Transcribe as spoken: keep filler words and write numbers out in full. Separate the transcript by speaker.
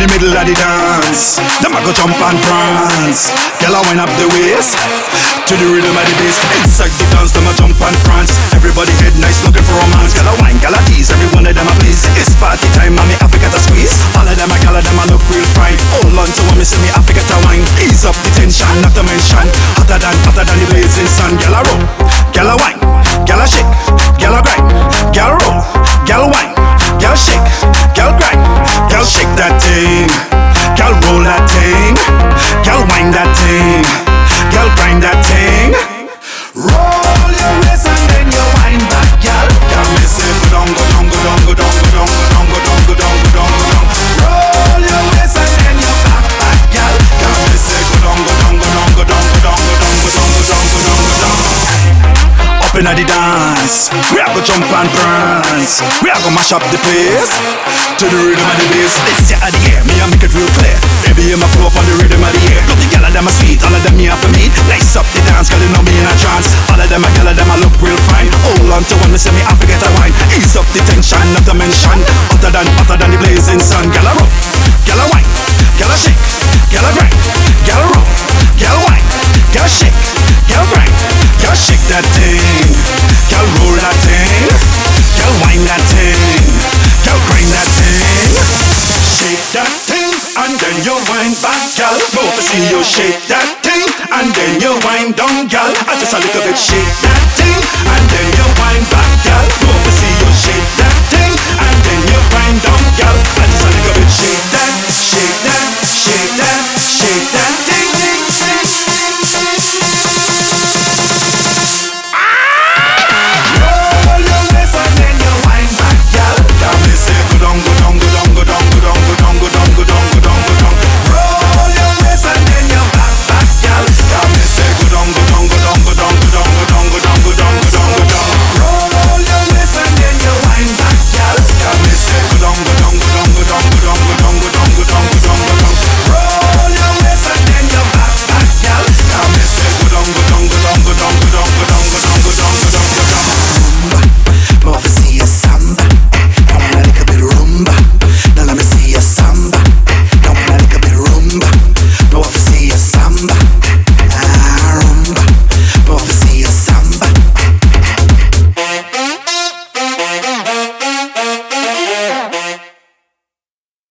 Speaker 1: the middle of the dance. Them a go jump and prance. Girl a wind up the waist to the rhythm of the bass. Inside the dance, them a jump and prance. Everybody head nice, looking for romance. Girl a wine, girl a tease, every one of them a please. It's party time, and me have to get a squeeze. All of them a girl, them a look real fine. Hold on to when me see me have to get a wine. Ease up the tension, not to mention hotter than hotter than the blazing sun. Girl a roll, girl a wine, girl a shake, girl a grind, girl roll, girl wine, girl shake, girl grind, girl shake that thing, girl roll that thing, girl wine that thing, girl grind that thing. Roll your waist and then you wine back, girl. Girl me say go down, go down, go down, go down, go down, go down, go down, go down, go down, go down. Roll your waist and then you back, back, girl. Girl me say go down, go down, go down, go down, go down, go down, go down, go down, go down, go down. Up inna the dance, we a go jump and prance. We a go mash up the place to the rhythm of the bass. This year of the year, me a make it real clear. Baby, you ma flow up on the rhythm of the year. Look, the gyal a them a sweet, all of them me a for me. Nice up the dance, girl, you know me in a trance. All of them a gyal a them a look real fine. Hold on to when me say me have to get a wine. Ease up the tension, not to mention hotter than hotter than the blazing sun. Gyal a roll, gyal a wine, gyal a shake, gyal a grind, gyal a roll, gyal wine, gyal shake, gyal grind, gyal shake that thing, gyal roll that thing, gyal wine that thing, gyal grind that thing. Shake that thing and then you wine back, gyal. Move to see you shake that thing and then you wine down, gyal. I just a little bit shake that thing and then you wine back, gyal.